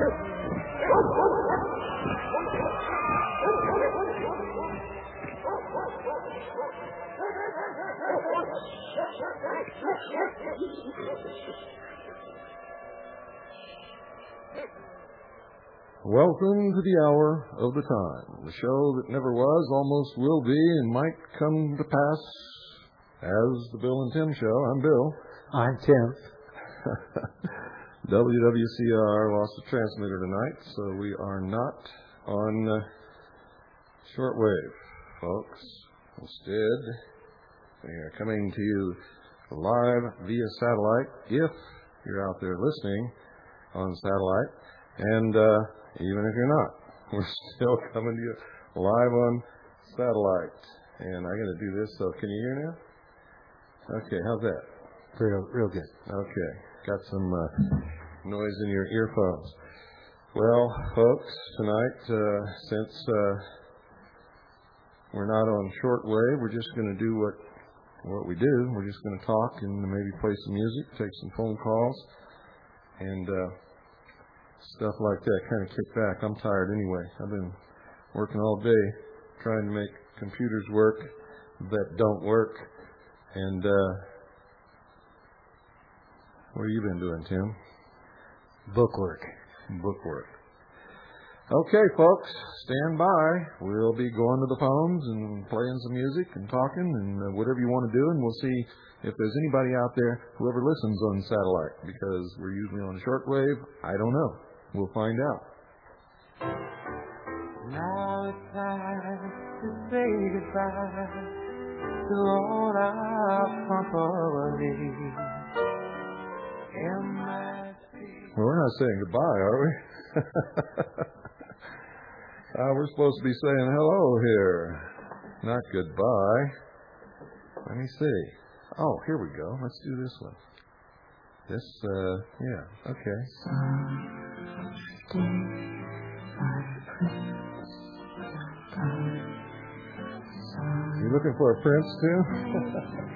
Welcome to the hour of the time, the show that never was, almost will be, and might come to pass as the Bill and Tim Show. I'm Bill. I'm Tim. WWCR lost a transmitter tonight, so we are not on shortwave, folks. Instead, we are coming to you live via satellite, if you're out there listening on satellite, and even if you're not, we're still coming to you live on satellite. And I'm going to do this, so can you hear now? Okay, how's that? Real good. Okay, got some noise in your earphones. Well, folks, tonight, since we're not on shortwave, we're just going to do what we do. We're just going to talk and maybe play some music, take some phone calls, and stuff like that, kind of kick back. I'm tired anyway. I've been working all day trying to make computers work that don't work. And what have you been doing, Tim? Bookwork. Okay, folks, stand by. We'll be going to the phones and playing some music and talking and whatever you want to do, and we'll see if there's anybody out there who ever listens on satellite, because we're usually on shortwave. I don't know. We'll find out. Now it's time to say goodbye to all our company. Well, we're not saying goodbye, are we? We're supposed to be saying hello here, not goodbye. Let me see. Oh, here we go. Let's do this one. Yeah, okay. You looking for a prince, too?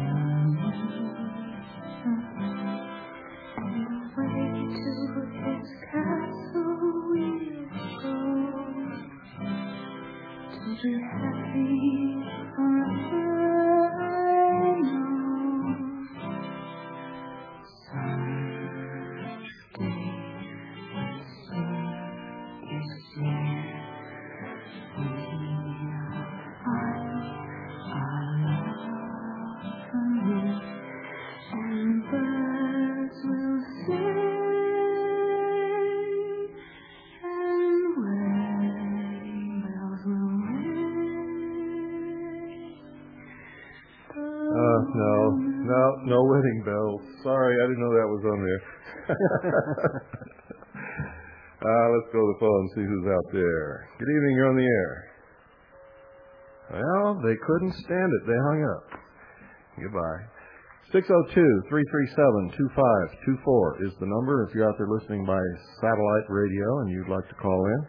No wedding bells. Sorry, I didn't know that was on there. Let's go to the phone and see who's out there. Good evening, you're on the air. Well, they couldn't stand it. They hung up. Goodbye. 602-337-2524 is the number if you're out there listening by satellite radio and you'd like to call in.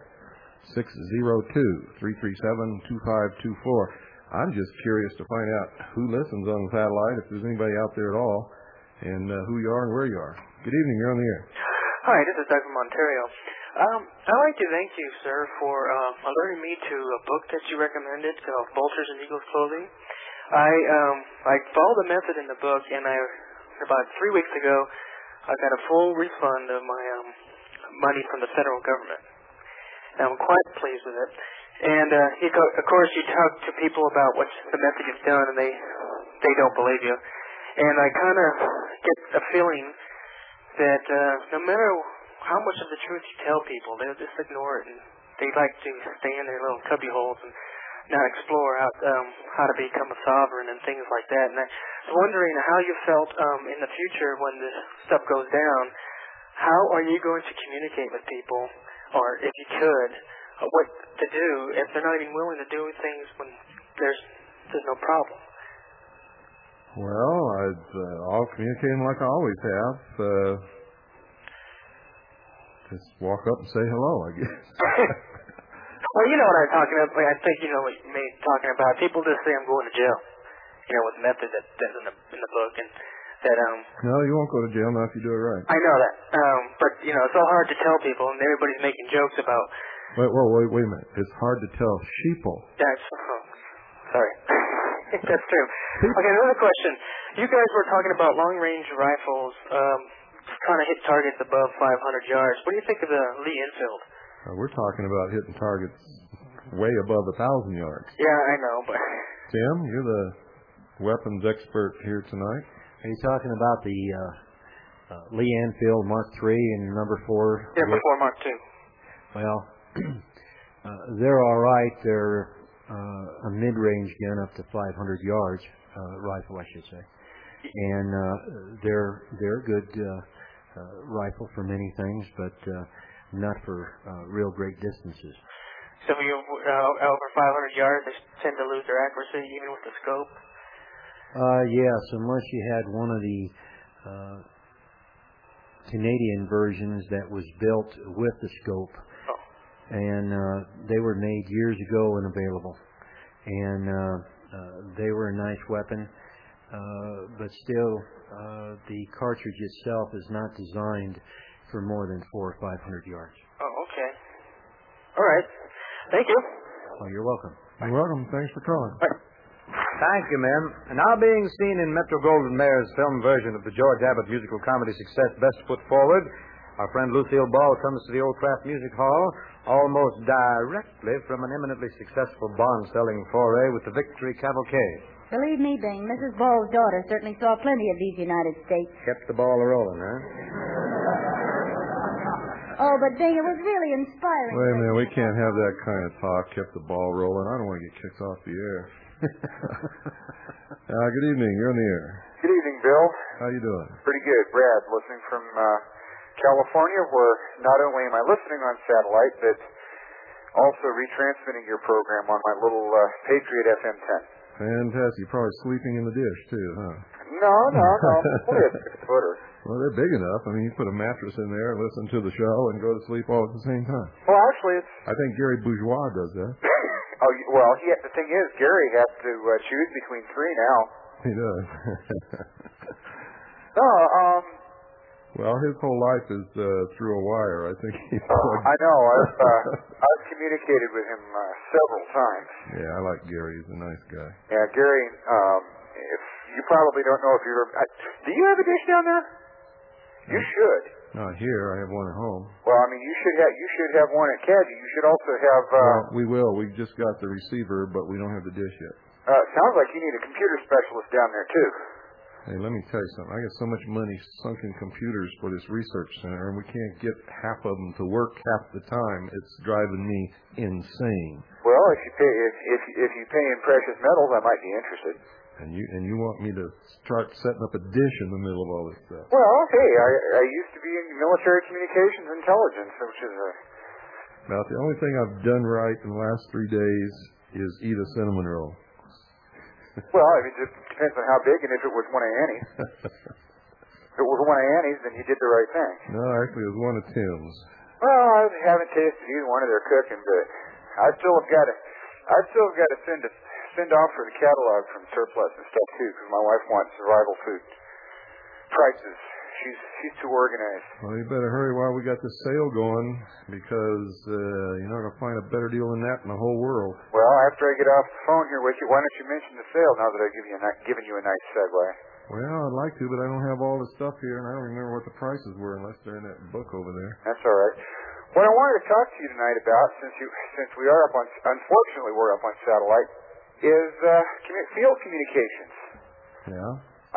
602-337-2524. I'm just curious to find out who listens on satellite, if there's anybody out there at all, and who you are and where you are. Good evening. You're on the air. Hi, this is Doug from Ontario. I'd like to thank you, sir, for alerting me to a book that you recommended called Vultures in Eagles' Clothing. I followed the method in the book, and about 3 weeks ago, I got a full refund of my money from the federal government. And I'm quite pleased with it. And, of course, you talk to people about what the method you've done, and they don't believe you. And I kind of get a feeling that no matter how much of the truth you tell people, they'll just ignore it, and they like to stay in their little cubby holes and not explore how to become a sovereign and things like that. And I was wondering how you felt in the future when this stuff goes down. How are you going to communicate with people, or if you could, what to do if they're not even willing to do things when there's no problem? Well, I'll communicate like I always have. Just walk up and say hello, I guess. Well, you know what I'm talking about. I think you know what you're talking about. People just say I'm going to jail, with the method that's in the book. And that No, you won't go to jail now if you do it right. I know that. But you know, it's all hard to tell people, and everybody's making jokes about. Wait a minute. It's hard to tell sheeple. That's sorry. That's true. Okay, another question. You guys were talking about long-range rifles trying to hit targets above 500 yards. What do you think of the Lee Enfield? We're talking about hitting targets way above 1,000 yards. Yeah, I know, but... Tim, you're the weapons expert here tonight. Are you talking about the Lee Enfield Mark III and number 4? Yeah, before Mark II. Well, they're all right. They're a mid-range gun up to 500 yards, rifle, I should say. And they're a good rifle for many things, but not for real great distances. So if you over 500 yards, they tend to lose their accuracy even with the scope? Yes, unless you had one of the Canadian versions that was built with the scope. Oh. And they were made years ago and available. And they were a nice weapon. But still, the cartridge itself is not designed for more than 400 or 500 yards. Oh, okay. All right. Thank you. Oh, you're welcome. You're welcome. Thanks for calling. Thank you, ma'am. Now being seen in Metro-Goldwyn-Mayer's film version of the George Abbott musical comedy success Best Foot Forward, our friend Lucille Ball comes to the Old Craft Music Hall almost directly from an eminently successful bond-selling foray with the Victory Cavalcade. Believe me, Bing, Mrs. Ball's daughter certainly saw plenty of these United States. Kept the ball rolling, huh? Oh, but Bing, it was really inspiring. Wait a minute. We can't have that kind of talk. Kept the ball rolling. I don't want to get kicked off the air. Good evening. You're on the air. Good evening, Bill. How you doing? Pretty good. Brad, listening from California, where not only am I listening on satellite, but also retransmitting your program on my little Patriot FM 10. Fantastic. You're probably sleeping in the dish, too, huh? No. Only a 6-footer. Well, they're big enough. I mean, you put a mattress in there and listen to the show and go to sleep all at the same time. Well, actually, it's... I think Gary Bourgeois does that. The thing is, Gary has to choose between 3 now. He does. Well, his whole life is through a wire. I think he's... I know. I've communicated with him several times. Yeah, I like Gary. He's a nice guy. Yeah, Gary, if you probably don't know if you're... do you have a dish down there? You should. Not here. I have one at home. Well, I mean, you should have one at Cadgy. You should also have... we will. We just got the receiver, but we don't have the dish yet. Sounds like you need a computer specialist down there, too. Hey, let me tell you something. I got so much money sunk in computers for this research center, and we can't get half of them to work half the time. It's driving me insane. Well, if you pay in precious metals, I might be interested. And you want me to start setting up a dish in the middle of all this stuff? Well, hey, I used to be in military communications intelligence, which is a... Now, the only thing I've done right in the last 3 days is eat a cinnamon roll. Well, I mean, it depends on how big and if it was one of Annie's. If it was one of Annie's, then you did the right thing. No, actually, it was one of Tim's. Well, I haven't tasted either one of their cooking, but I still have got to send off for the catalog from Surplus and stuff too, because my wife wants survival food prices. She's too organized. Well, you better hurry while we got this sale going, because you're not going to find a better deal than that in the whole world. Well, after I get off the phone here with you, why don't you mention the sale now that I've given you a nice segue? Well, I'd like to, but I don't have all the stuff here, and I don't remember what the prices were unless they're in that book over there. That's all right. What I wanted to talk to you tonight about, since we are unfortunately we're up on satellite, is field communications. Yeah.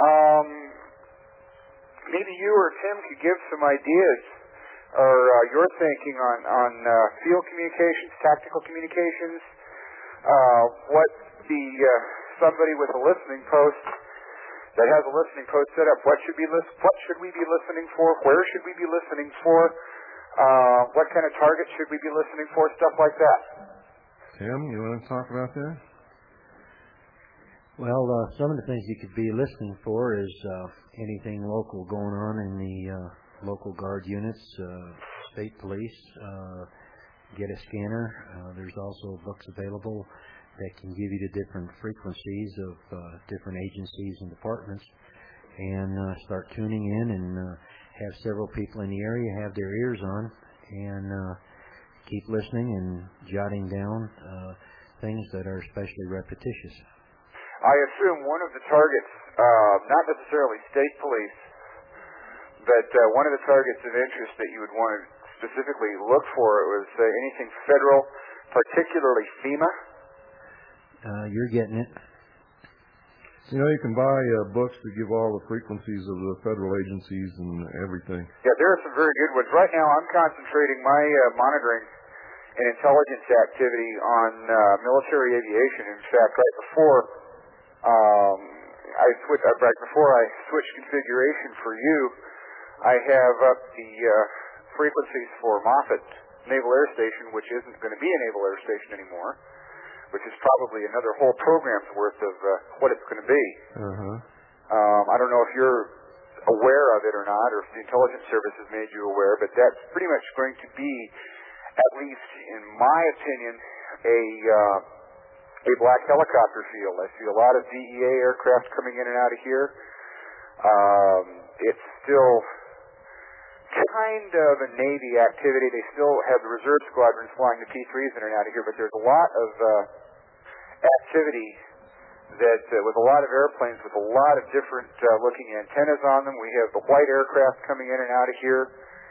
Maybe you or Tim could give some ideas or your thinking on field communications, tactical communications. What somebody with a listening post that has a listening post set up, what should we be listening for? Where should we be listening for? What kind of targets should we be listening for? Stuff like that. Tim, you want to talk about that? Well, some of the things you could be listening for is anything local going on in the local guard units, state police. Get a scanner. There's also books available that can give you the different frequencies of different agencies and departments. and start tuning in and have several people in the area have their ears on and keep listening and jotting down things that are especially repetitious. I assume one of the targets, not necessarily state police, but one of the targets of interest that you would want to specifically look for was anything federal, particularly FEMA. You're getting it. You know, you can buy books that give all the frequencies of the federal agencies and everything. Yeah, there are some very good ones. Right now I'm concentrating my monitoring and intelligence activity on military aviation. In fact, right before I switch configuration for you, I have up the frequencies for Moffett Naval Air Station, which isn't going to be a Naval Air Station anymore, which is probably another whole program's worth of what it's going to be. I don't know if you're aware of it or not, or if the intelligence service has made you aware, but that's pretty much going to be, at least in my opinion, a black helicopter field. I see a lot of DEA aircraft coming in and out of here. It's still kind of a Navy activity. They still have the reserve squadrons flying the P-3s in and out of here, but there's a lot of activity that with a lot of airplanes with a lot of different looking antennas on them. We have the white aircraft coming in and out of here.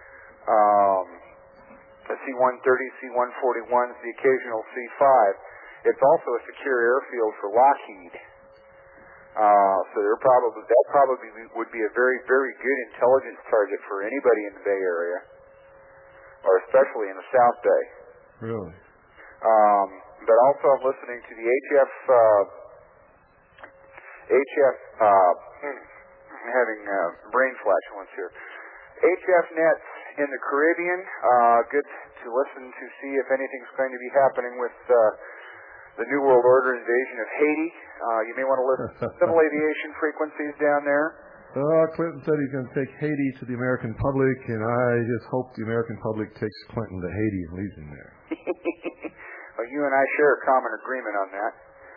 The C-130s, C-141s, the occasional C-5. It's also a secure airfield for Lockheed. So that probably would be a very, very good intelligence target for anybody in the Bay Area, or especially in the South Bay. Really? But also I'm listening to the I'm having brain flatulence here. HF nets in the Caribbean. Good to listen to see if anything's going to be happening with the New World Order invasion of Haiti. You may want to listen to civil aviation frequencies down there. Clinton said he's going to take Haiti to the American public, and I just hope the American public takes Clinton to Haiti and leaves him there. Well, you and I share a common agreement on that.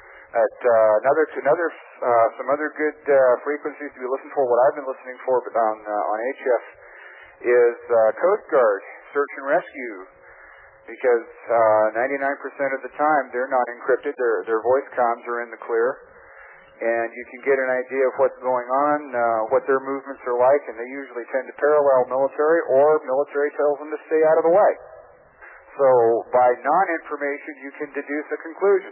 Some other good frequencies to be listened for. What I've been listening for on HF is Coast Guard search and rescue, because 99% of the time they're not encrypted. Their voice comms are in the clear, and you can get an idea of what's going on, what their movements are like, and they usually tend to parallel military, or military tells them to stay out of the way. So by non-information, you can deduce a conclusion.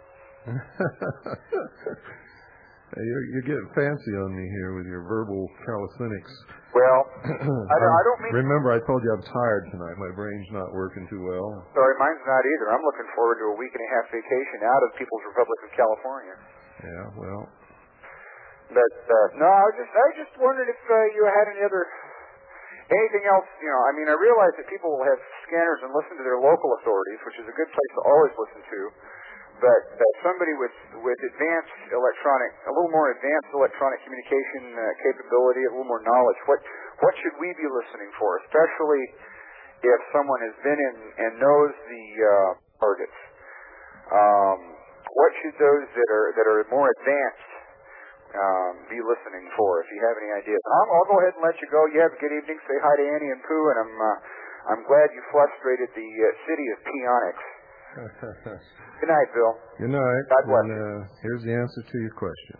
You're getting fancy on me here with your verbal calisthenics. Well, I don't mean... Remember, I told you I'm tired tonight. My brain's not working too well. Sorry, mine's not either. I'm looking forward to a week and a half vacation out of People's Republic of California. Yeah, well... But, no, I just wondered if you had anything else, I mean, I realize that people will have scanners and listen to their local authorities, which is a good place to always listen to. But somebody with advanced a little more advanced electronic communication capability, a little more knowledge, what should we be listening for, especially if someone has been in and knows the targets? What should those that are more advanced be listening for, if you have any ideas? I'll go ahead and let you go. You have a good evening. Say hi to Annie and Pooh, and I'm glad you frustrated the city of Peonix. Good night, Bill. Good night. God bless. And here's the answer to your question.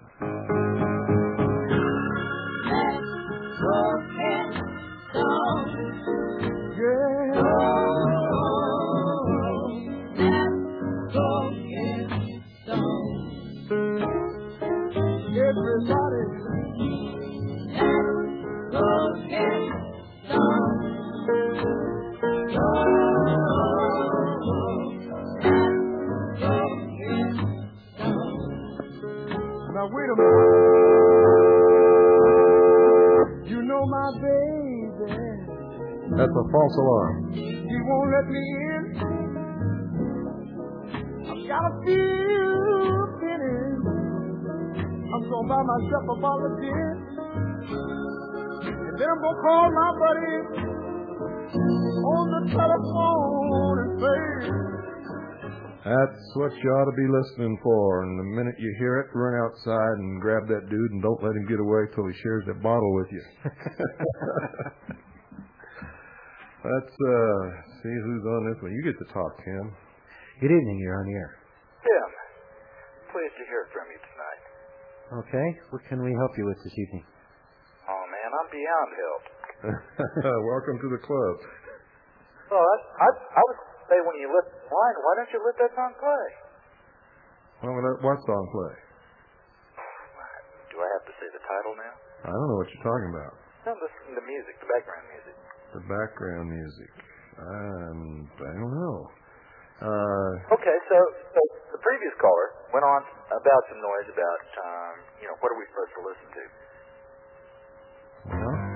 Now wait a minute. You know my baby. That's a false alarm. He won't let me in. I've got a few pennies. I'm gonna buy myself a bottle of gin. And then I'm gonna call my buddy on the telephone and say, That's what you ought to be listening for. And the minute you hear it, run outside and grab that dude and don't let him get away till he shares that bottle with you. Let's see who's on this one. You get to talk, Tim. Good evening. You're on the air. Tim, pleased to hear from you tonight. Okay. What can we help you with this evening? Oh, man, I'm beyond help. Welcome to the club. Well, I would say when you lit the line, why don't you let that song play? What song play? Do I have to say the title now? I don't know what you're talking about. I'm listening to music, the background music. The background music. I don't know. Okay, so the previous caller went on about some noise about, what are we supposed to listen to? Well,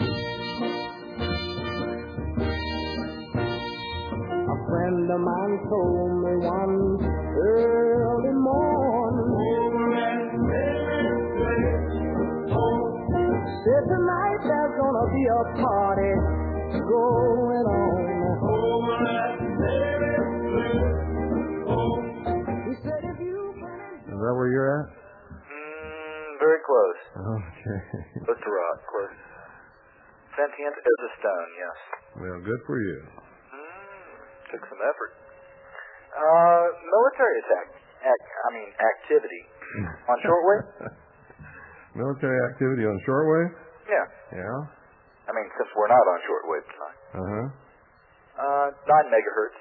a friend of mine told me one early morning, said tonight there's gonna be a party going on. He said if you is that where you're at? Very close. Okay. Close to rock, close. Sentient as a stone, yes. Well, good for you. Took some effort. Military activity on shortwave? Military activity on shortwave? Yeah. Yeah? I mean, since we're not on shortwave tonight. 9 megahertz.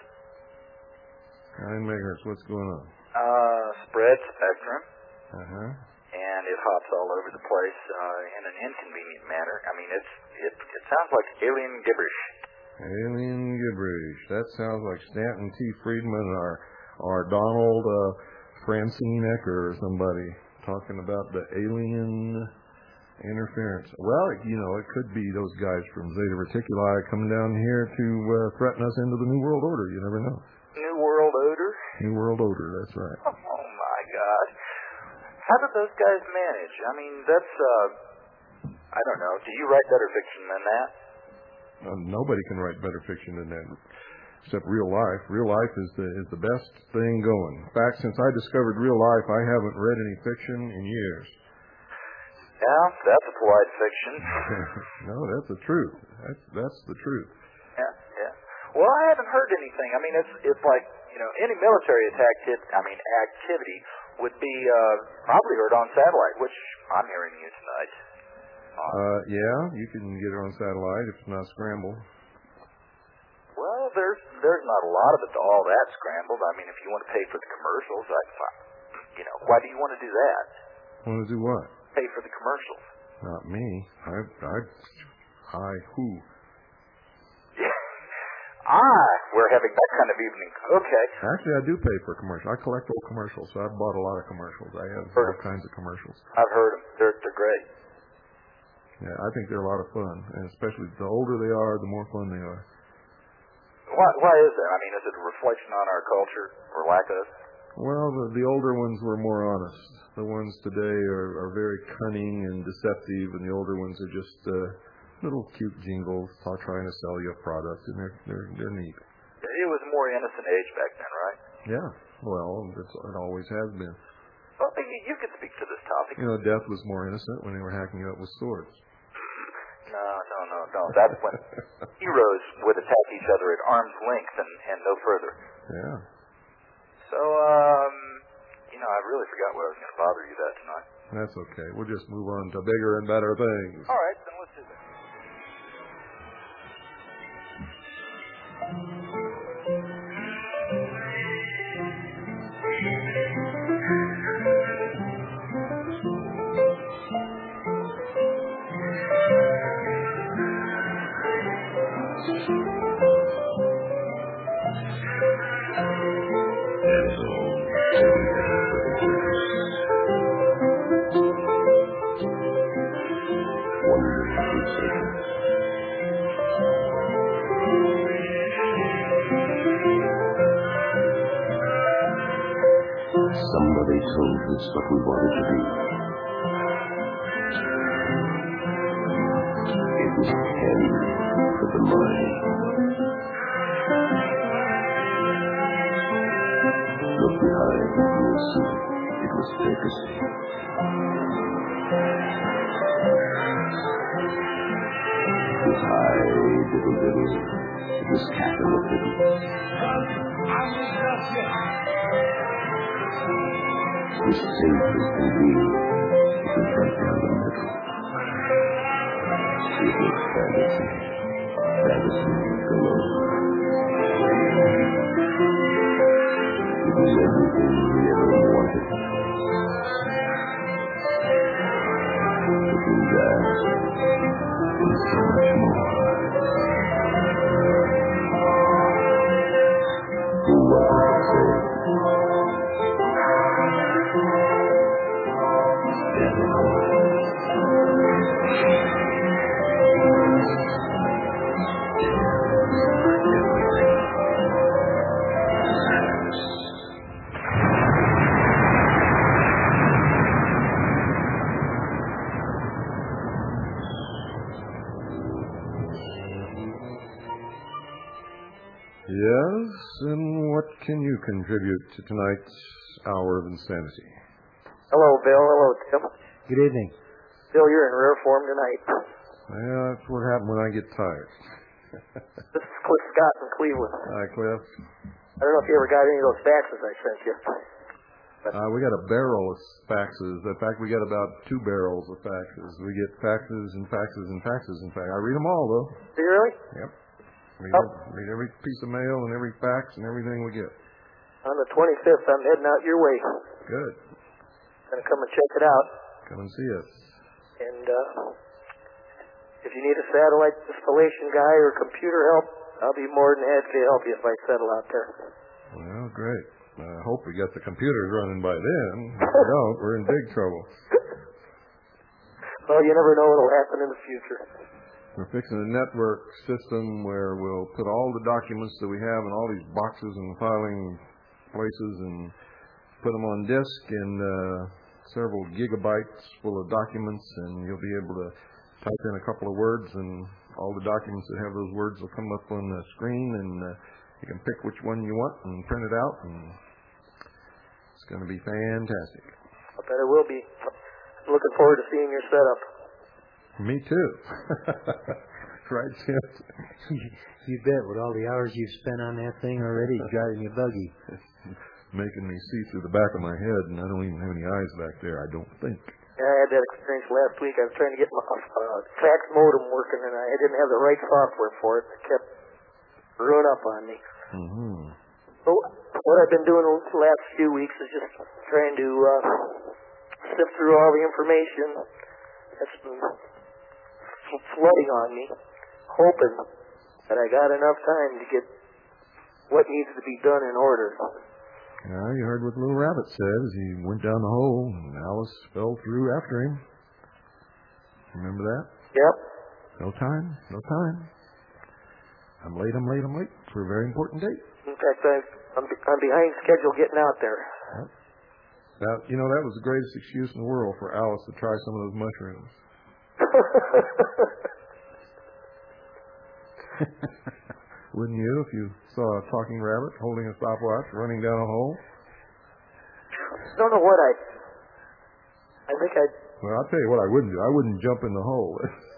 9 megahertz. What's going on? Spread spectrum. And it hops all over the place in an inconvenient manner. I mean, it sounds like alien gibberish. Alien gibberish. That sounds like Stanton T. Friedman or Donald Francine Ecker or somebody talking about the alien interference. Well, it could be those guys from Zeta Reticuli coming down here to threaten us into the New World Order. You never know. New World Order? New World Order, that's right. Oh, my God. How did those guys manage? I mean, that's, I don't know. Do you write better fiction than that? Nobody can write better fiction than that, except real life. Real life is the best thing going. In fact, since I discovered real life, I haven't read any fiction in years. Yeah, that's a polite fiction. No, that's the truth. That's the truth. Yeah. Well, I haven't heard anything. I mean, it's like, any military activity would be probably heard on satellite, which I'm hearing you tonight. Yeah, you can get it on satellite if it's not scrambled. Well, there's not a lot of it all that scrambled. I mean, if you want to pay for the commercials, why do you want to do that? Want to do what? Pay for the commercials. Not me. Who? We're having that kind of evening. Okay. Actually, I do pay for commercials. I collect old commercials, so I've bought a lot of commercials. I have all kinds of commercials. I've heard them. They're great. Yeah, I think they're a lot of fun, and especially the older they are, the more fun they are. Why is that? I mean, is it a reflection on our culture or lack of? Well, the older ones were more honest. The ones today are very cunning and deceptive, and the older ones are just little cute jingles trying to sell you a product, and they're neat. It was a more innocent age back then, right? Yeah. Well, it always has been. Well, you could speak to this topic. Death was more innocent when they were hacking you up with swords. No. That's when heroes would attack each other at arm's length and no further. Yeah. So, I really forgot what I was going to bother you that tonight. That's okay. We'll just move on to bigger and better things. All right, then let's do that. Somebody told us what we wanted to be. It was 10 for the money. Jason, it was fantasy. It was high, diddle-diddle. It was cat and the fiddle. It was safe as can be. It was right down the middle. It was fantasy. Fantasy galore. It was everything we ever wanted. Between that and so much more. Who was it that said? Yes, and what can you contribute to tonight's Hour of Insanity? Hello, Bill. Hello, Tim. Good evening. Bill, you're in rare form tonight. Yeah, that's what happens when I get tired. This is Cliff Scott in Cleveland. Hi, Cliff. I don't know if you ever got any of those faxes I sent you. We got a barrel of faxes. In fact, we got about 2 barrels of faxes. We get faxes and faxes and faxes. In fact, I read them all, though. Do you really? Yep. Read every piece of mail and every fax and everything we get. On the 25th, I'm heading out your way. Good. Gonna come and check it out. Come and see us. And if you need a satellite installation guy or computer help, I'll be more than happy to help you if I settle out there. Well, great. I hope we get the computers running by then. If we don't, we're in big trouble. Well, you never know what'll happen in the future. We're fixing a network system where we'll put all the documents that we have in all these boxes and filing places and put them on disk and several gigabytes full of documents, and you'll be able to type in a couple of words and all the documents that have those words will come up on the screen, and you can pick which one you want and print it out, and it's going to be fantastic. I bet it will be. I'm looking forward to seeing your setup. Me too. Right, Sid? You bet. With all the hours you've spent on that thing already, it's driving you buggy. Making me see through the back of my head, and I don't even have any eyes back there, I don't think. Yeah, I had that experience last week. I was trying to get my fax modem working, and I didn't have the right software for it. It kept screwing up on me. Mm-hmm. So what I've been doing the last few weeks is just trying to sift through all the information that's been flooding on me, hoping that I got enough time to get what needs to be done in order. Yeah, you heard what Little Rabbit said as he went down the hole, and Alice fell through after him. Remember that? Yep. No time, no time. I'm late. For a very important date. In fact, I'm behind schedule getting out there. Yep. Now, you know, that was the greatest excuse in the world for Alice to try some of those mushrooms. Wouldn't you if you saw a talking rabbit holding a stopwatch running down a hole? I don't know what I think I'd... Well, I'll tell you what I wouldn't do. I wouldn't jump in the hole.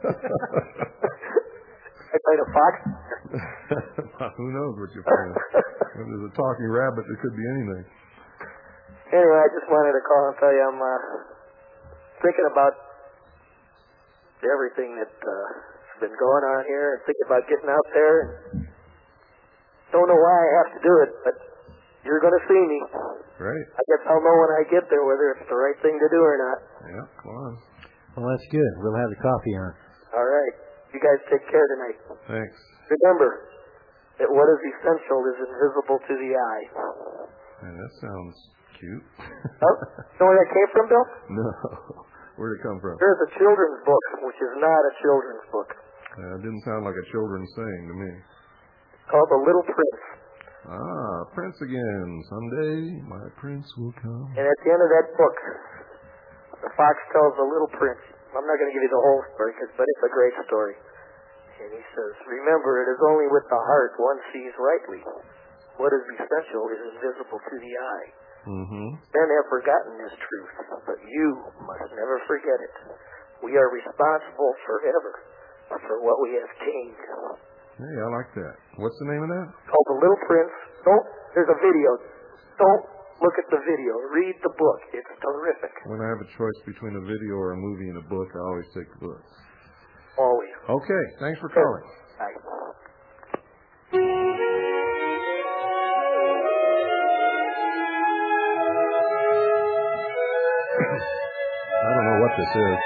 I'd find a fox. Who knows what you'll find. If there's a talking rabbit, it could be anything. Anyway, I just wanted to call and tell you I'm thinking about everything that's been going on here and thinking about getting out there. Don't know why I have to do it, but you're going to see me. Great. I guess I'll know when I get there whether it's the right thing to do or not. Yeah, come on. Well, that's good. We'll have the coffee on. All right. You guys take care tonight. Thanks. Remember that what is essential is invisible to the eye. Man, that sounds cute. Oh, you know where that came from, Bill? No. Where'd it come from? There's a children's book, which is not a children's book. It didn't sound like a children's saying to me. It's called The Little Prince. Ah, Prince again. Someday my prince will come. And at the end of that book, the fox tells the little prince, I'm not going to give you the whole story, but it's a great story. And he says, remember, it is only with the heart one sees rightly. What is essential is invisible to the eye. Men have forgotten this truth, but you must never forget it. We are responsible forever for what we have gained. Hey, I like that. What's the name of that? Called The Little Prince. There's a video. Don't look at the video. Read the book. It's terrific. When I have a choice between a video or a movie and a book, I always take the book. Always. Okay, thanks for calling. Bye. I don't know what this is.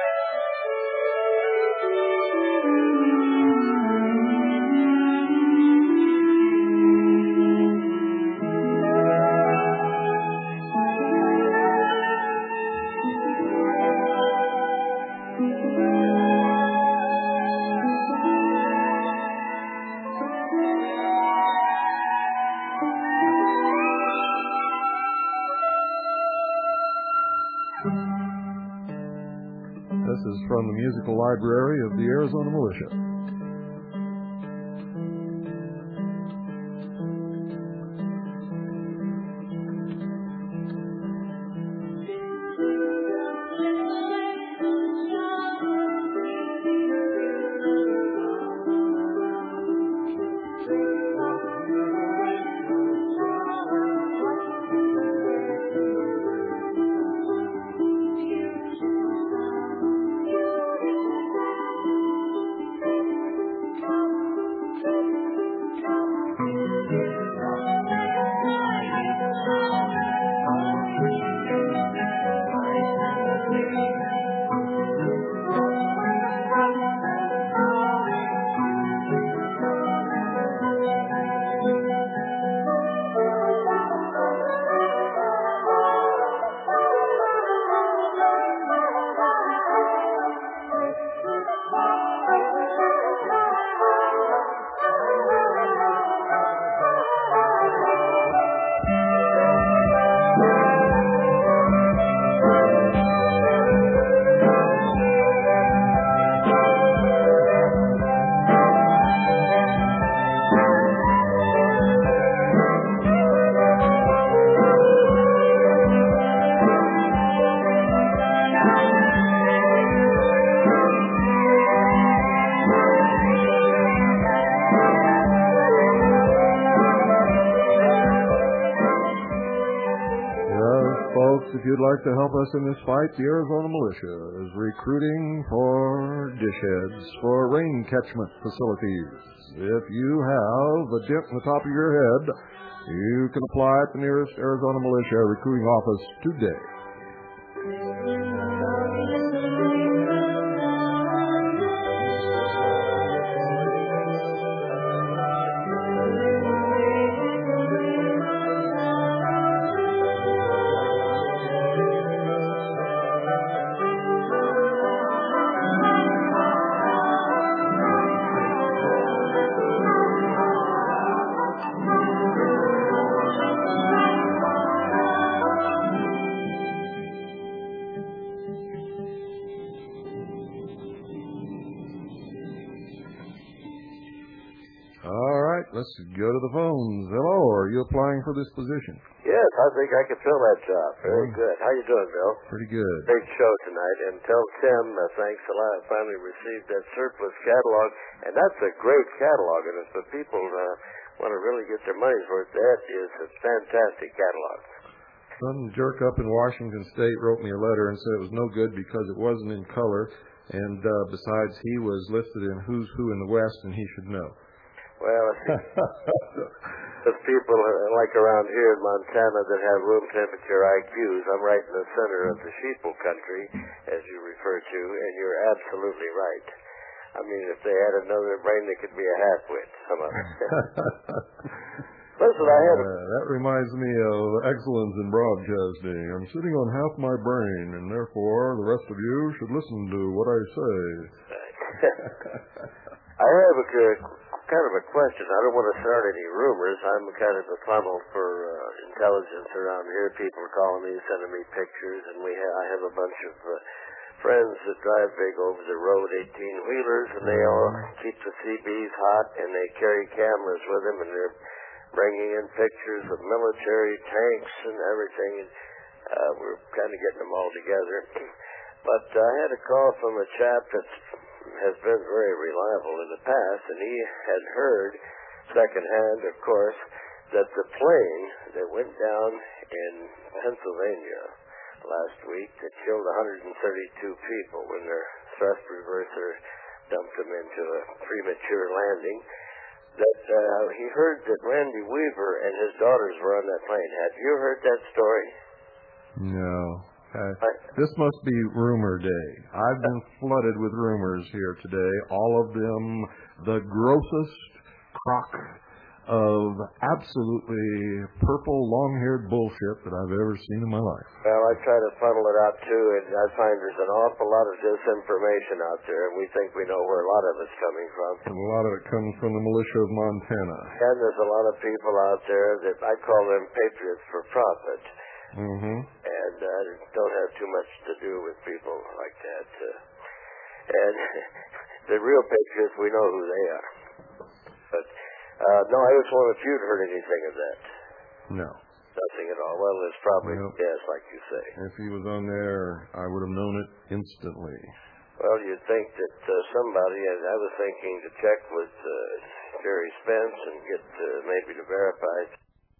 This is from the musical library of the Arizona Militia. If you'd like to help us in this fight, the Arizona Militia is recruiting for dish heads for rain catchment facilities. If you have a dent in the top of your head, you can apply at the nearest Arizona Militia recruiting office today. Let's go to the phones. Hello, are you applying for this position? Yes, I think I could fill that job. Very good. How you doing, Bill? Pretty good. Great show tonight. And tell Tim, thanks a lot. I finally received that surplus catalog, and that's a great catalog. And if the people want to really get their money's worth, that is a fantastic catalog. Some jerk up in Washington State wrote me a letter and said it was no good because it wasn't in color, and besides, he was listed in Who's Who in the West, and he should know. Well, there's people like around here in Montana that have room temperature IQs. I'm right in the center of the sheeple country, as you refer to, and you're absolutely right. I mean, if they had another brain, they could be a half-wit, some of them. Listen, that reminds me of excellence in broadcasting. I'm sitting on half my brain, and therefore the rest of you should listen to what I say. I have a kind of a question. I don't want to start any rumors. I'm kind of a funnel for intelligence around here. People are calling me, sending me pictures, and I have a bunch of friends that drive big over the road 18-wheelers, and they all keep the CBs hot, and they carry cameras with them, and they're bringing in pictures of military tanks and everything. We're kind of getting them all together. But I had a call from a chap that has been very reliable in the past, and he had heard, secondhand, of course, that the plane that went down in Pennsylvania last week that killed 132 people when their thrust reverser dumped them into a premature landing, that he heard that Randy Weaver and his daughters were on that plane. Have you heard that story? No. This must be rumor day. I've been flooded with rumors here today, all of them the grossest crock of absolutely purple, long-haired bullshit that I've ever seen in my life. Well, I try to funnel it out, too, and I find there's an awful lot of disinformation out there, and we think we know where a lot of it's coming from. And a lot of it comes from the militia of Montana. And there's a lot of people out there that I call them patriots for profit. Mm-hmm. And don't have too much to do with people like that. And the real patriots, we know who they are. But, no, I just wondered if you'd heard anything of that. No. Nothing at all. Well, it's probably, yes, like you say. If he was on there, I would have known it instantly. Well, you'd think that somebody, and I was thinking to check with Jerry Spence and get maybe to verify.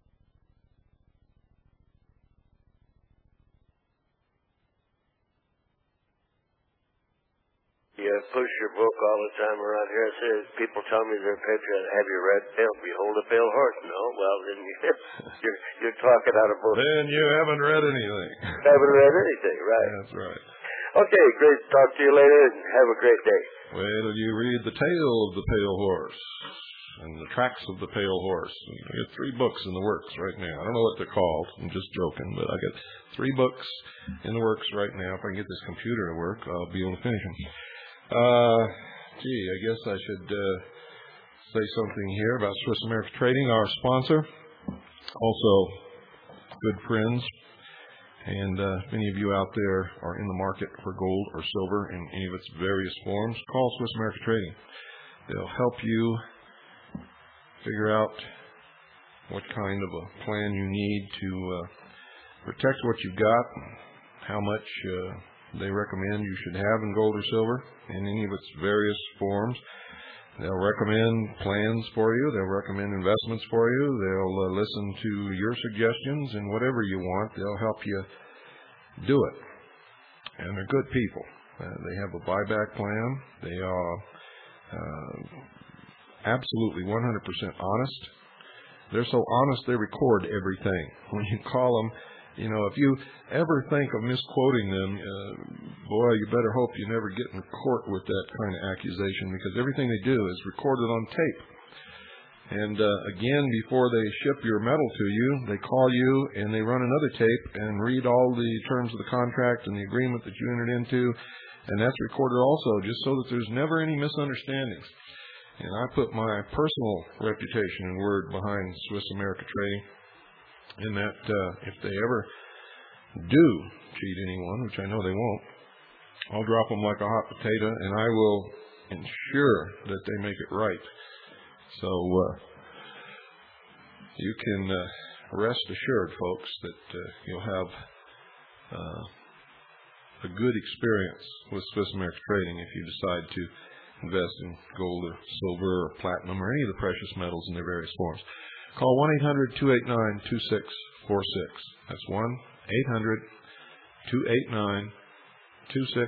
You push your book all the time around here. It says people tell me they're patriots. Have you read Behold a Pale Horse? No. Well, then you're talking out of book. Then you haven't read anything. Haven't read anything, right? That's right. Okay, great to talk to you later, and have a great day. Wait till you read The Tale of the Pale Horse and The Tracks of the Pale Horse. I get 3 books in the works right now. I don't know what they're called. I'm just joking, but I got 3 books in the works right now. If I can get this computer to work, I'll be able to finish them. I guess I should say something here about Swiss America Trading, our sponsor. Also, good friends. And if any of you out there are in the market for gold or silver in any of its various forms, call Swiss America Trading. They'll help you figure out what kind of a plan you need to protect what you've got, how much they recommend you should have in gold or silver in any of its various forms. They'll recommend plans for you. They'll recommend investments for you. They'll listen to your suggestions, and whatever you want, they'll help you do it. And they're good people. They have a buyback plan. They are absolutely 100% honest. They're so honest they record everything. When you call them, you know, if you ever think of misquoting them, boy, you better hope you never get in court with that kind of accusation, because everything they do is recorded on tape. And again, before they ship your metal to you, they call you and they run another tape and read all the terms of the contract and the agreement that you entered into, and that's recorded also, just so that there's never any misunderstandings. And I put my personal reputation and word behind Swiss America Trading, in that if they ever do cheat anyone, which I know they won't, I'll drop them like a hot potato, and I will ensure that they make it right. So you can rest assured, folks, that you'll have a good experience with Swiss America Trading if you decide to invest in gold or silver or platinum or any of the precious metals in their various forms. Call 1-800-289-2646. That's 1-800-289-2646.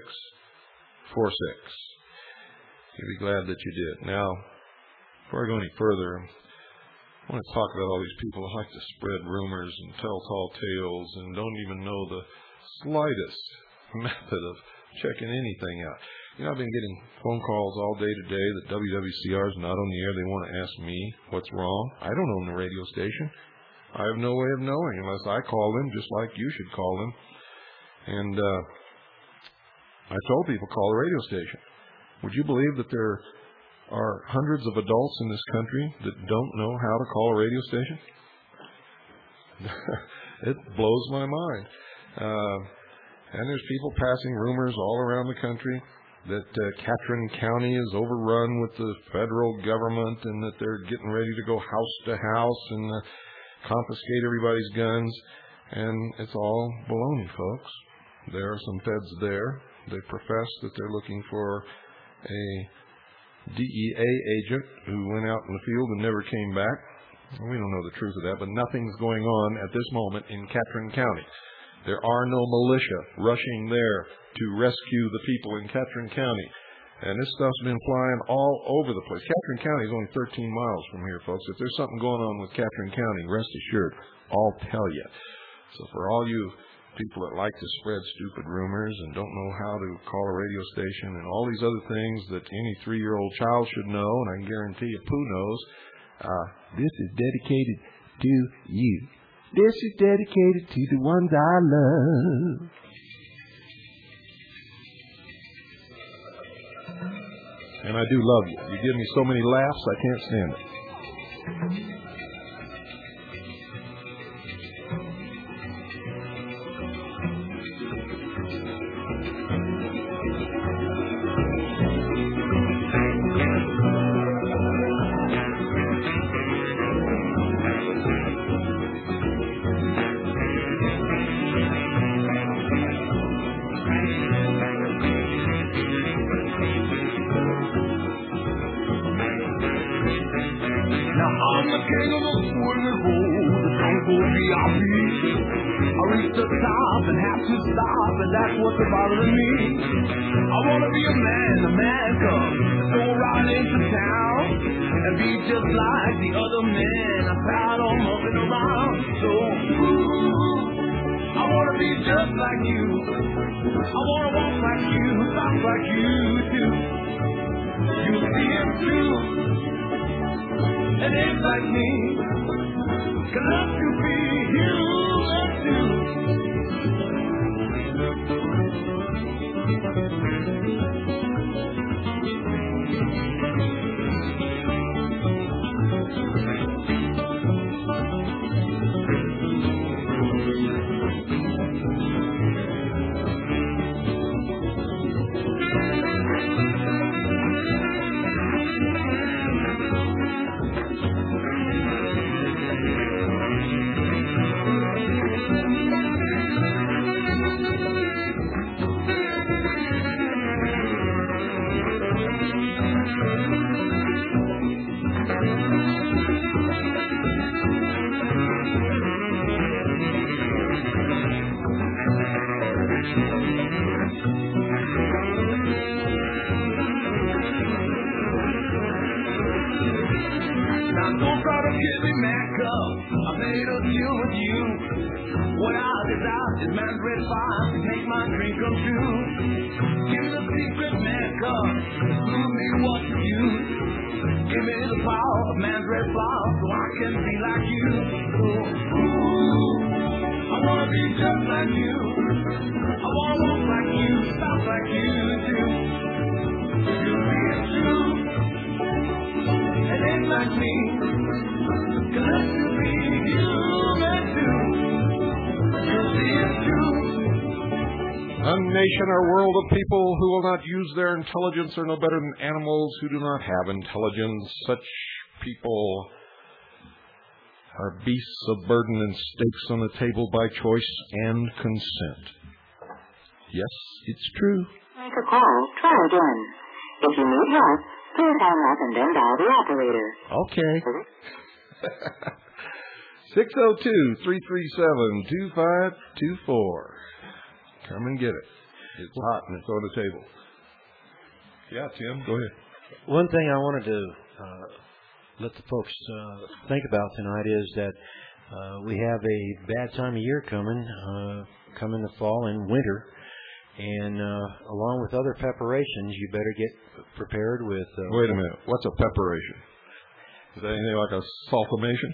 You'll be glad that you did. Now, before I go any further, I want to talk about all these people who like to spread rumors and tell tall tales and don't even know the slightest method of checking anything out. You know, I've been getting phone calls all day today that WWCR is not on the air. They want to ask me what's wrong. I don't own the radio station. I have no way of knowing unless I call them, just like you should call them. And I told people, call the radio station. Would you believe that there are hundreds of adults in this country that don't know how to call a radio station? It blows my mind. And there's people passing rumors all around the country. that Catron County is overrun with the federal government and that they're getting ready to go house to house and confiscate everybody's guns. And it's all baloney, folks. There are some feds there. They profess that they're looking for a DEA agent who went out in the field and never came back. We don't know the truth of that, but nothing's going on at this moment in Catron County. There are no militia rushing there to rescue the people in Catron County. And this stuff's been flying all over the place. Catron County is only 13 miles from here, folks. If there's something going on with Catron County, rest assured, I'll tell you. So for all you people that like to spread stupid rumors and don't know how to call a radio station and all these other things that any 3-year-old child should know, and I can guarantee you Pooh knows, this is dedicated to you. This is dedicated to the ones I love. And I do love you. You give me so many laughs, I can't stand it. Our world of people who will not use their intelligence are no better than animals who do not have intelligence. Such people are beasts of burden and stakes on the table by choice and consent. Yes, it's true. Make a call. Try again. If you need help, please hang up and then dial the operator. Okay. 602-337-2524. Come and get it. It's hot and it's on the table. Yeah, Tim, go ahead. One thing I wanted to let the folks think about tonight is that we have a bad time of year coming the fall and winter. And along with other preparations, you better get prepared with... Wait a minute. What's a preparation? Is that anything like a saltamation?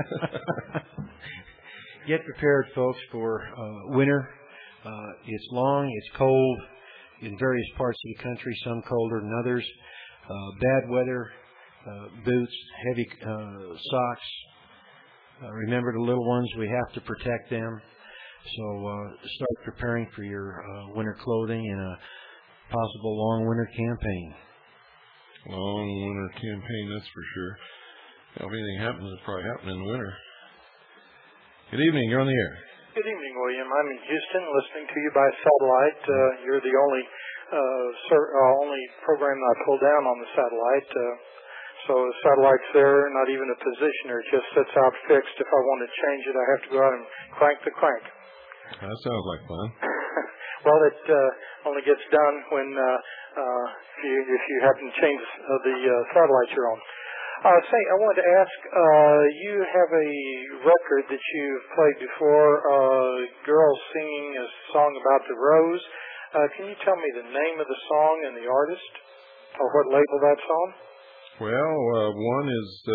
Get prepared, folks, for winter. It's long, it's cold in various parts of the country, some colder than others. Bad weather, boots, heavy socks. Remember the little ones, we have to protect them. So start preparing for your winter clothing in a possible long winter campaign. Long winter campaign, that's for sure. Well, if anything happens, it'll probably happen in the winter. Good evening. You're on the air. Good evening, William. I'm in Houston, listening to you by satellite. You're the only program that I pull down on the satellite. So the satellite's there, not even a positioner. It just sits out fixed. If I want to change it, I have to go out and crank the crank. That sounds like fun. Well, it only gets done when if you happen to change the satellite you're on. Say, I wanted to ask, you have a record that you've played before, girls singing a song about the rose. Can you tell me the name of the song and the artist, or what label that's on? Well, one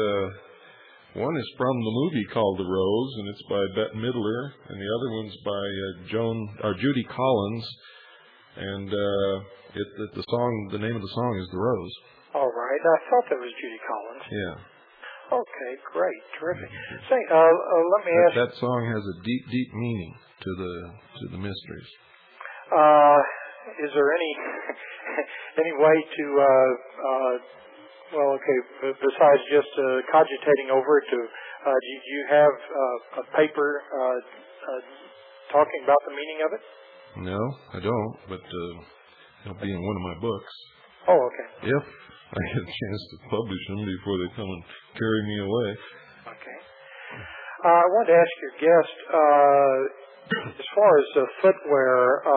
is from the movie called The Rose, and it's by Bette Midler, and the other one's by Judy Collins, and the name of the song is The Rose. All right. I thought that was Judy Collins. Yeah. Okay, great. Terrific. Say, let me ask... That song has a deep, deep meaning to the mysteries. Is there any way to, besides just cogitating over it, do you have a paper talking about the meaning of it? No, I don't, but it'll be in one of my books. Oh, okay. If I get a chance to publish them before they come and carry me away. Okay. I wanted to ask your guest, as far as footwear,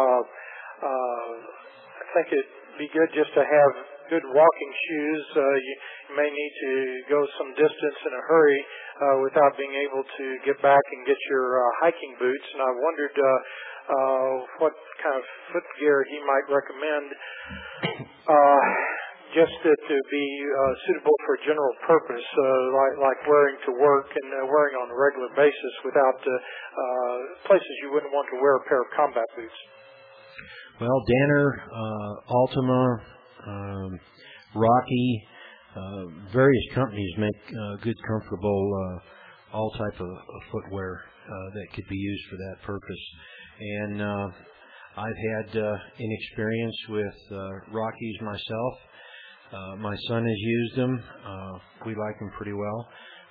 I think it'd be good just to have good walking shoes. You may need to go some distance in a hurry without being able to get back and get your hiking boots. And I wondered what kind of foot gear he might recommend just to be suitable for general purpose, like wearing to work and wearing on a regular basis without places you wouldn't want to wear a pair of combat boots. Well, Danner, Altima, Rocky, various companies make good, comfortable, all type of footwear that could be used for that purpose. And I've had inexperience with Rockies myself. My son has used them. We like them pretty well.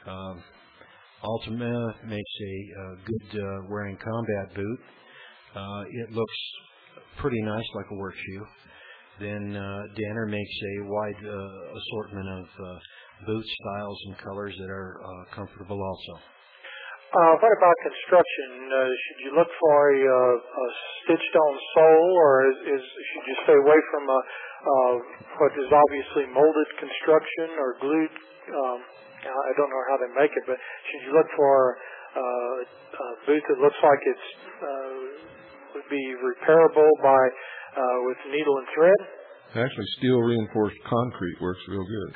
Altima makes a good wearing combat boot. It looks pretty nice, like a work shoe. Then Danner makes a wide assortment of boot styles and colors that are comfortable also. What about construction? Should you look for a stitched-on sole, or should you stay away from what is obviously molded construction or glued? I don't know how they make it, but should you look for a boot that looks like it's would be repairable by with needle and thread? Actually, steel reinforced concrete works real good.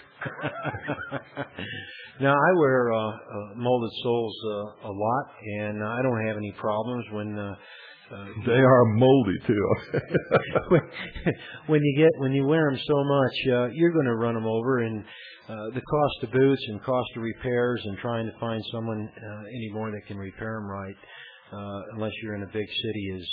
Now, I wear molded soles a lot, and I don't have any problems when they are moldy too. when you wear them so much, you're going to run them over, and the cost of boots and cost of repairs and trying to find someone anymore that can repair them right, unless you're in a big city, is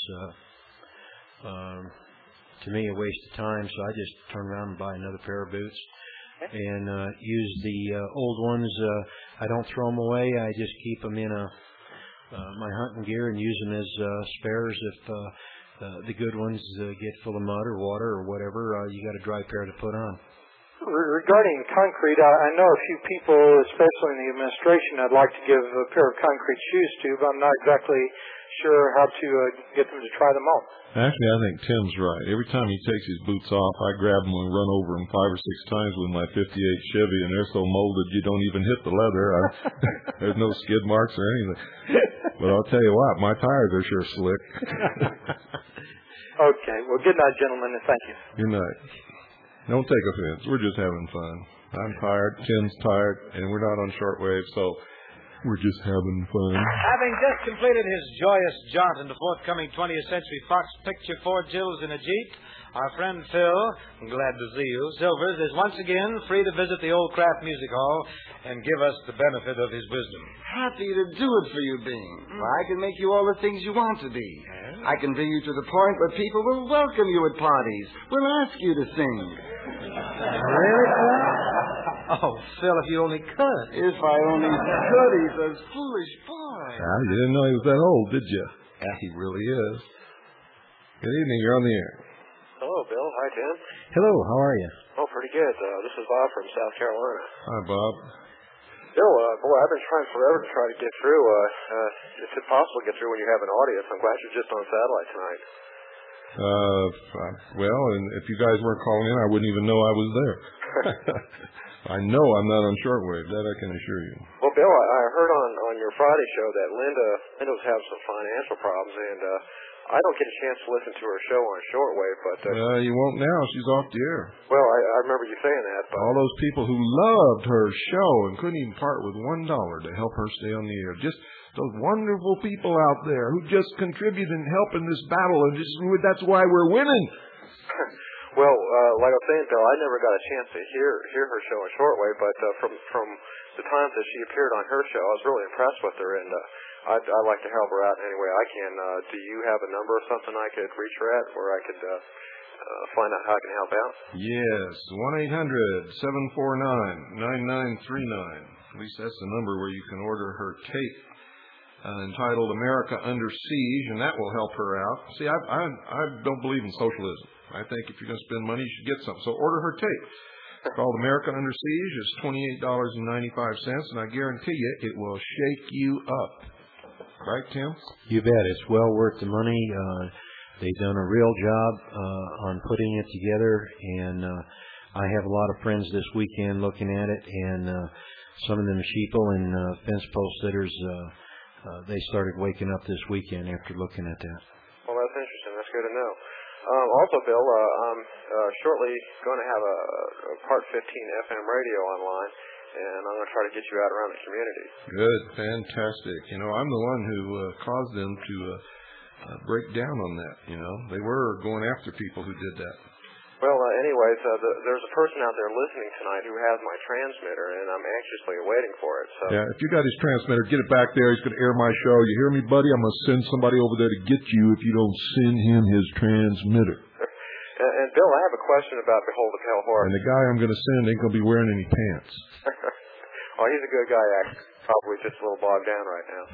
to me a waste of time. So I just turn around and buy another pair of boots and use the old ones. I don't throw them away. I just keep them in my hunting gear and use them as spares if the good ones get full of mud or water or whatever. You got a dry pair to put on. Regarding concrete, I know a few people, especially in the administration, I'd like to give a pair of concrete shoes to, but I'm not exactly sure how to get them to try them on. Actually, I think Tim's right. Every time he takes his boots off, I grab them and run over them 5 or 6 times with my 58 Chevy, and they're so molded you don't even hit the leather. There's no skid marks or anything. But I'll tell you what, my tires are sure slick. Okay. Well, good night, gentlemen, and thank you. Good night. Don't take offense. We're just having fun. I'm tired. Tim's tired, and we're not on shortwave, so We're just having fun. Having just completed his joyous jaunt in the forthcoming 20th Century Fox picture, Four Jills in a Jeep, our friend Phil, I'm glad to see you, Silvers, is once again free to visit the Old Kraft Music Hall and give us the benefit of his wisdom. Happy to do it for you, Bing. I can make you all the things you want to be. I can bring you to the point where people will welcome you at parties, will ask you to sing. Really, Phil? Oh, Phil, if you only could. If I only could, he's a foolish boy. You didn't know he was that old, did you? Yeah, he really is. Good evening. You're on the air. Hello, Bill. Hi, Tim. Hello. How are you? Oh, pretty good. This is Bob from South Carolina. Hi, Bob. Bill, boy, I've been trying forever to try to get through. It's impossible to get through when you have an audience. I'm glad you're just on satellite tonight. Well, and if you guys weren't calling in, I wouldn't even know I was there. I know I'm not on shortwave. That I can assure you. Well, Bill, I heard on your Friday show that Linda was having some financial problems, and I don't get a chance to listen to her show on shortwave, but... you won't now. She's off the air. Well, I remember you saying that, but... All those people who loved her show and couldn't even part with $1 to help her stay on the air. Just those wonderful people out there who just contribute and help in this battle, and that's why we're winning. Well, like I was saying, Bill, I never got a chance to hear her show on shortwave, but from the times that she appeared on her show, I was really impressed with her, and I'd like to help her out in any way I can. Do you have a number or something I could reach her at where I could find out how I can help out? Yes, 1-800-749-9939. At least that's the number where you can order her tape entitled America Under Siege, and that will help her out. See, I don't believe in socialism. I think if you're going to spend money, you should get something. So order her tape. It's called America Under Siege. It's $28.95, and I guarantee you it will shake you up. Right, Tim? You bet. It's well worth the money. They've done a real job on putting it together, and I have a lot of friends this weekend looking at it, and some of them sheeple and fence post sitters, they started waking up this weekend after looking at that. Well, that's interesting. That's good to know. Also, Bill, I'm shortly going to have a Part 15 FM radio online, and I'm going to try to get you out around the community. Good. Fantastic. I'm the one who caused them to break down on that. They were going after people who did that. Well, anyways, there's a person out there listening tonight who has my transmitter, and I'm anxiously waiting for it. So. Yeah, if you got his transmitter, get it back there. He's going to air my show. You hear me, buddy? I'm going to send somebody over there to get you if you don't send him his transmitter. And Bill, I have a question about Behold the Pale Horse. And the guy I'm going to send ain't going to be wearing any pants. Oh, he's a good guy, actually. Probably just a little bogged down right now.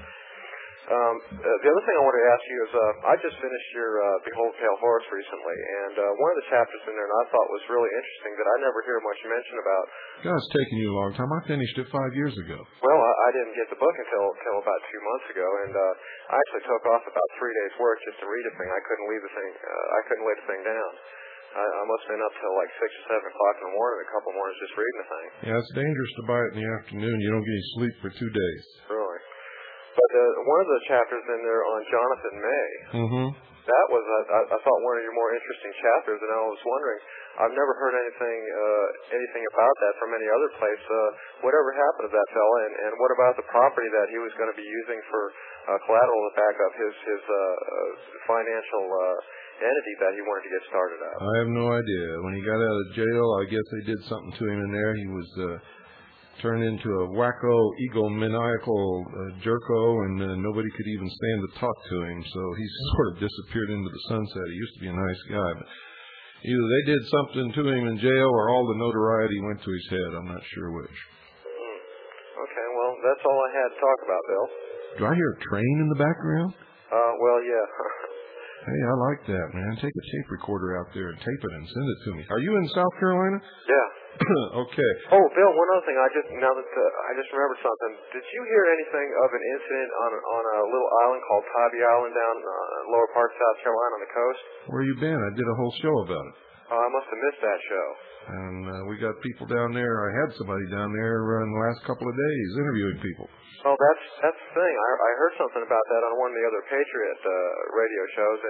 The other thing I wanted to ask you is, I just finished your Behold the Pale Horse recently, and one of the chapters in there that I thought was really interesting that I never hear much mention about. God, it's taken you a long time. I finished it 5 years ago. Well, I didn't get the book until about 2 months ago, and I actually took off about 3 days' work just to read the thing. I couldn't lay the thing down. I must have been up till like 6 or 7 o'clock in the morning, a couple mornings just reading the thing. Yeah, it's dangerous to buy it in the afternoon. You don't get any sleep for 2 days. Really? But one of the chapters in there on Jonathan May, that was, I thought, one of your more interesting chapters, and I was wondering, I've never heard anything about that from any other place. Whatever happened to that fella, and what about the property that he was going to be using for collateral to back up his financial entity that he wanted to get started up? I have no idea. When he got out of jail, I guess they did something to him in there. He was turned into a wacko, egomaniacal jerko, and nobody could even stand to talk to him. So he sort of disappeared into the sunset. He used to be a nice guy, but either they did something to him in jail or all the notoriety went to his head. I'm not sure which. Okay, well, that's all I had to talk about, Bill. Do I hear a train in the background? Well, yeah. Hey, I like that, man. Take a tape recorder out there and tape it and send it to me. Are you in South Carolina? Yeah. Okay. Oh, Bill, one other thing. I just remembered something. Did you hear anything of an incident on a little island called Tybee Island down lower part of South Carolina on the coast? Where you been? I did a whole show about it. I must have missed that show. And we got people down there. I had somebody down there in the last couple of days interviewing people. Oh, that's the thing. I heard something about that on one of the other Patriot radio shows, and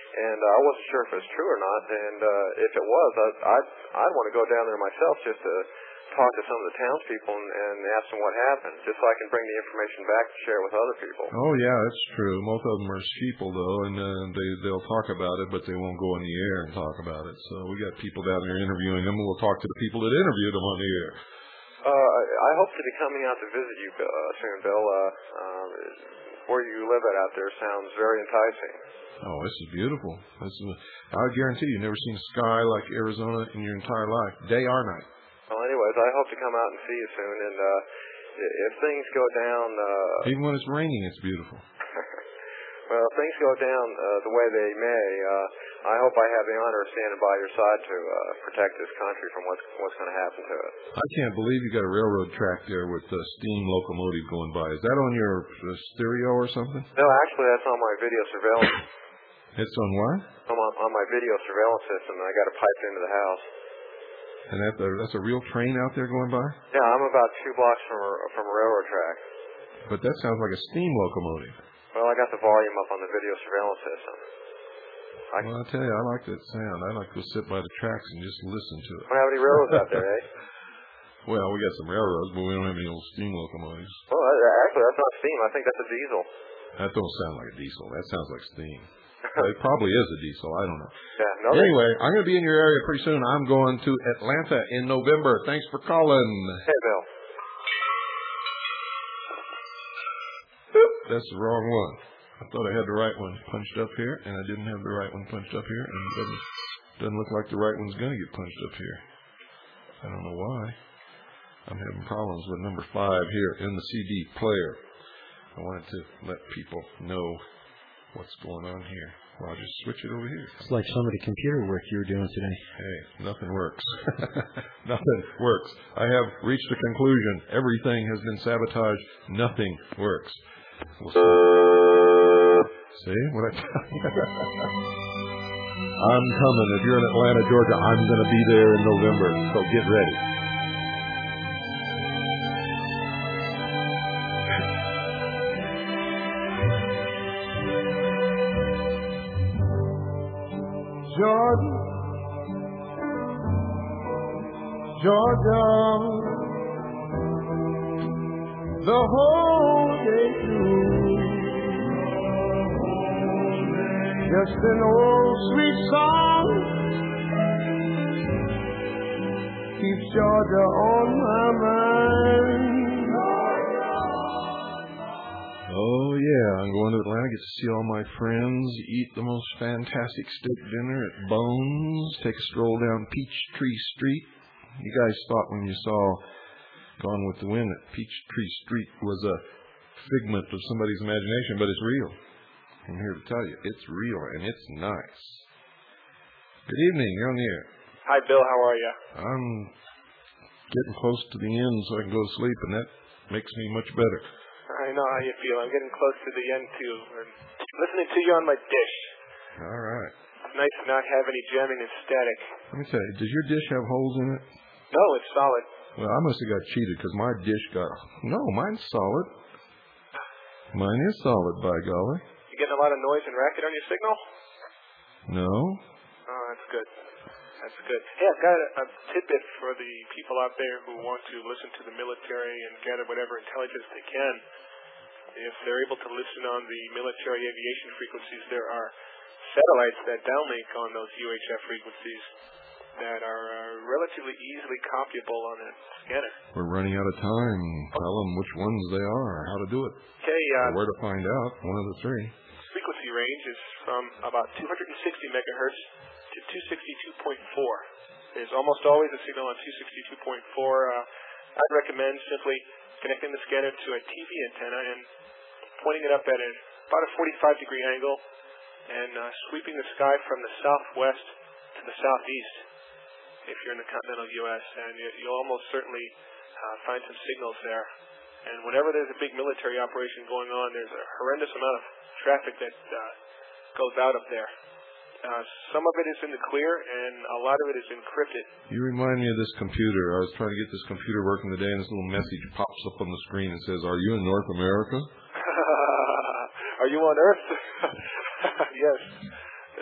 and I wasn't sure if it was true or not. And if it was, I'd want to go down there myself just to talk to some of the townspeople and ask them what happened, just so I can bring the information back to share with other people. Oh, yeah, that's true. Most of them are sheeple, though, and they'll talk about it, but they won't go on the air and talk about it. So we got people down there interviewing them, and we'll talk to the people that interviewed them on the air. I hope to be coming out to visit you soon, Bill. Where you live out there sounds very enticing. Oh, this is beautiful. I guarantee you've never seen a sky like Arizona in your entire life, day or night. Well, anyways, I hope to come out and see you soon, and if things go down... Even when it's raining, it's beautiful. Well, if things go down the way they may, I hope I have the honor of standing by your side to protect this country from what's going to happen to it. I can't believe you got a railroad track there with the steam locomotive going by. Is that on your stereo or something? No, actually, that's on my video surveillance. It's on what? On my video surveillance system, and I got it piped into the house. And that's a real train out there going by? Yeah, I'm about 2 blocks from a railroad track. But that sounds like a steam locomotive. Well, I got the volume up on the video surveillance system. Well, I'll tell you, I like that sound. I like to go sit by the tracks and just listen to it. We don't have any railroads out there, eh? Well, we got some railroads, but we don't have any old steam locomotives. Well, actually, that's not steam. I think that's a diesel. That don't sound like a diesel. That sounds like steam. It probably is a diesel. I don't know. Yeah, no. Anyway, I'm going to be in your area pretty soon. I'm going to Atlanta in November. Thanks for calling. Hey, Bill. Oop, that's the wrong one. I thought I had the right one punched up here, and I didn't have the right one punched up here, and it doesn't look like the right one's going to get punched up here. I don't know why. I'm having problems with number 5 here in the CD player. I wanted to let people know what's going on here. Well, I'll just switch it over here. It's like some of the computer work you were doing today. Hey, nothing works. Nothing works. I have reached a conclusion. Everything has been sabotaged. Nothing works. We'll see what I tell you? I'm coming. If you're in Atlanta, Georgia, I'm going to be there in November. So get ready. Georgia, Georgia, the whole day through, just an old sweet song keeps Georgia on my mind. Oh, yeah, I'm going to Atlanta, get to see all my friends, eat the most fantastic steak dinner at Bones, take a stroll down Peachtree Street. You guys thought when you saw Gone with the Wind that Peachtree Street was a figment of somebody's imagination, but it's real. I'm here to tell you, it's real, and it's nice. Good evening, you're on the air. Hi, Bill, how are you? I'm getting close to the end so I can go to sleep, and that makes me much better. I know how you feel. I'm getting close to the end, too. I'm listening to you on my dish. All right. It's nice to not have any jamming and static. Let me tell you, does your dish have holes in it? No, it's solid. Well, I must have got cheated because my dish got... No, mine's solid. Mine is solid, by golly. You getting a lot of noise and racket on your signal? No. Oh, that's good. That's good. Hey, I've got a tidbit for the people out there who want to listen to the military and gather whatever intelligence they can. If they're able to listen on the military aviation frequencies, there are satellites that downlink on those UHF frequencies that are relatively easily copyable on a scanner. We're running out of time. Tell them which ones they are, how to do it. Okay. Or where to find out, one of the 3. Frequency range is from about 260 megahertz to 262.4. There's almost always a signal on 262.4. I'd recommend simply connecting the scanner to a TV antenna and pointing it up at about a 45-degree angle and sweeping the sky from the southwest to the southeast if you're in the continental U.S., and you'll almost certainly find some signals there. And whenever there's a big military operation going on, there's a horrendous amount of traffic that goes out up there. Some of it is in the clear, and a lot of it is encrypted. You remind me of this computer. I was trying to get this computer working today, and this little message pops up on the screen and says, "Are you in North America?" Are you on Earth? Yes. Yes.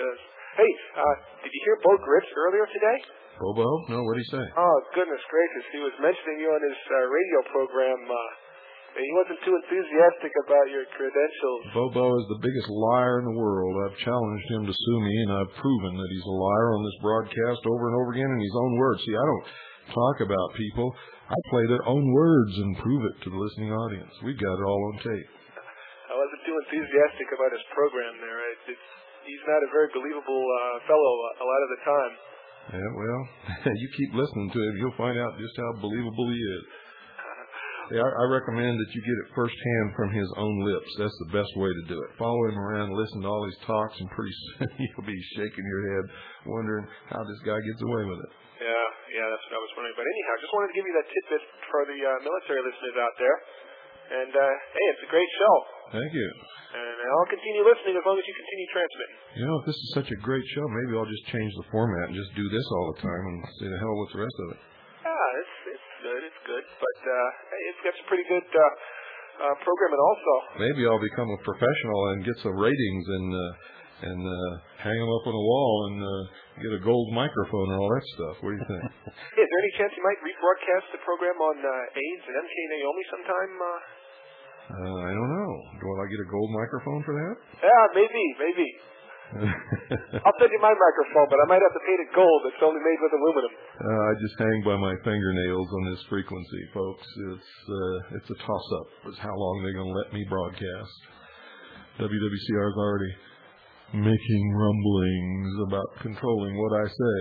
Hey, did you hear Bo Grips earlier today? Bobo? No, what'd he say? Oh, goodness gracious. He was mentioning you on his radio program. He wasn't too enthusiastic about your credentials. Bobo is the biggest liar in the world. I've challenged him to sue me, and I've proven that he's a liar on this broadcast over and over again in his own words. See, I don't talk about people. I play their own words and prove it to the listening audience. We've got it all on tape. I wasn't too enthusiastic about his program there. He's not a very believable fellow a lot of the time. Yeah, well, you keep listening to him, you'll find out just how believable he is. Yeah, I recommend that you get it firsthand from his own lips. That's the best way to do it. Follow him around, listen to all his talks, and pretty soon you'll be shaking your head, wondering how this guy gets away with it. Yeah, that's what I was wondering. But anyhow, just wanted to give you that tidbit for the military listeners out there. And, hey, it's a great show. Thank you. And I'll continue listening as long as you continue transmitting. You know, if this is such a great show, maybe I'll just change the format and just do this all the time and say the hell with the rest of it. Yeah, it's good. But it's got some pretty good programming also. Maybe I'll become a professional and get some ratings and hang them up on a wall and get a gold microphone and all that stuff. What do you think? Hey, is there any chance you might rebroadcast the program on AIDS and MK Naomi sometime? I don't know. Do I get a gold microphone for that? Yeah, maybe. I'll send you my microphone, but I might have to paint it gold. It's only made with aluminum. I just hang by my fingernails on this frequency, folks. It's a toss-up. It's how long they're going to let me broadcast. WWCR is already making rumblings about controlling what I say.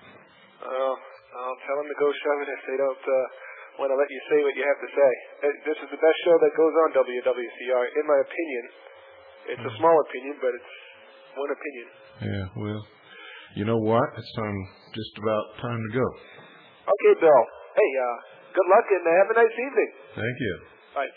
I'll tell them to go shove it if they don't want to let you say what you have to say. This is the best show that goes on WWCR, in my opinion. It's a small opinion, but it's one opinion. Yeah, well, you know what? It's just about time to go. Okay, Bill. Hey, good luck and have a nice evening. Thank you. Bye.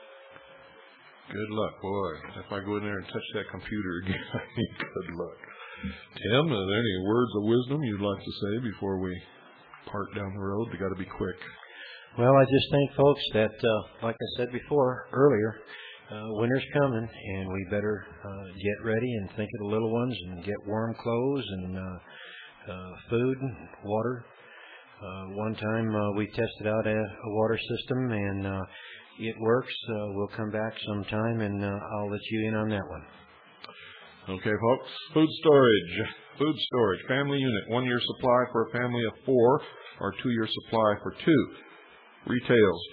Good luck, boy. If I go in there and touch that computer again, I need good luck. Tim, are there any words of wisdom you'd like to say before we part down the road? They got to be quick. Well, I just think, folks, that, like I said earlier, winter's coming, and we better get ready and think of the little ones and get warm clothes and food and water. One time we tested out a water system, and it works. We'll come back sometime, and I'll let you in on that one. Okay, folks. Food storage. Family unit. 1 year supply for a family of 4 or 2 year supply for 2. Retails,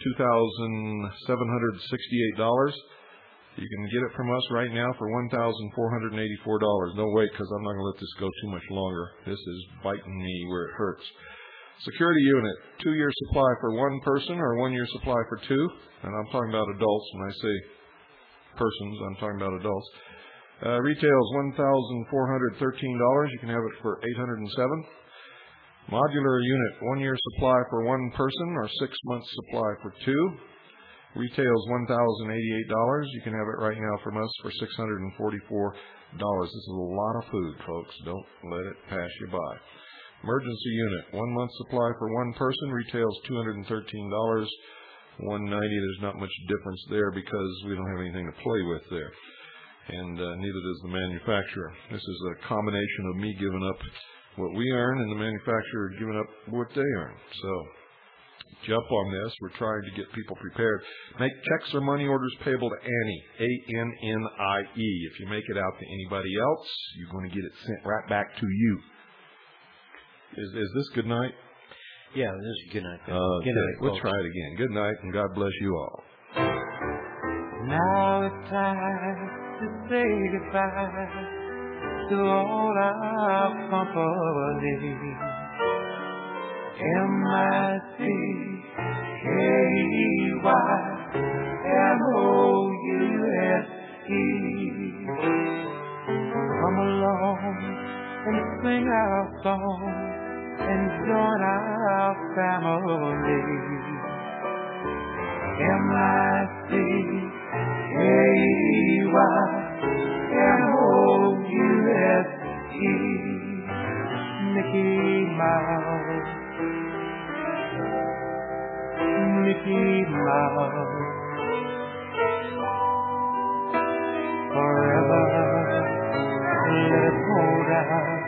$2,768. You can get it from us right now for $1,484. No, wait, because I'm not going to let this go too much longer. This is biting me where it hurts. Security unit, 2 year supply for 1 person or 1 year supply for 2. And I'm talking about adults. When I say persons, I'm talking about adults. Retails $1,413. You can have it for $807. Modular unit, 1 year supply for 1 person or 6 months supply for 2. Retails $1,088. You can have it right now from us for $644. This is a lot of food, folks. Don't let it pass you by. Emergency unit, 1 month supply for 1 person. Retails $213. $190. There's not much difference there because we don't have anything to play with there. And neither does the manufacturer. This is a combination of me giving up what we earn and the manufacturer giving up what they earn. So jump on this. We're trying to get people prepared. Make checks or money orders payable to Annie, A-N-N-I-E. If you make it out to anybody else, you're going to get it sent right back to you. Is this good night? Yeah, this is good night. Good night. We'll try it again. Good night, and God bless you all. Now it's time to say goodbye to all our company. M-I-C-K-E-Y-M-O-U-S-E. Come along and sing our song and join our family. M-I-C-K-E-Y-M-O-U-S-E. Mickey Mouse, Mickey Mouse, forever let it hold out.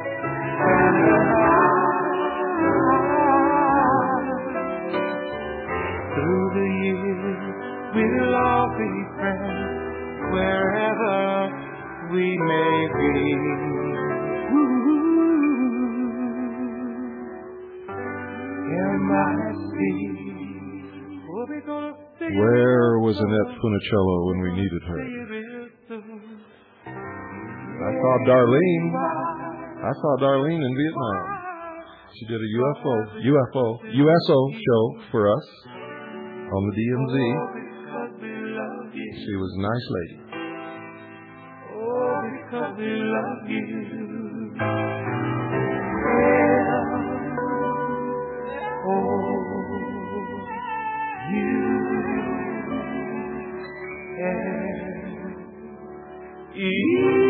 Where was Annette Funicello when we needed her? I saw Darlene in Vietnam. She did a USO show for us on the DMZ. She was a nice lady. Oh, because we love you. You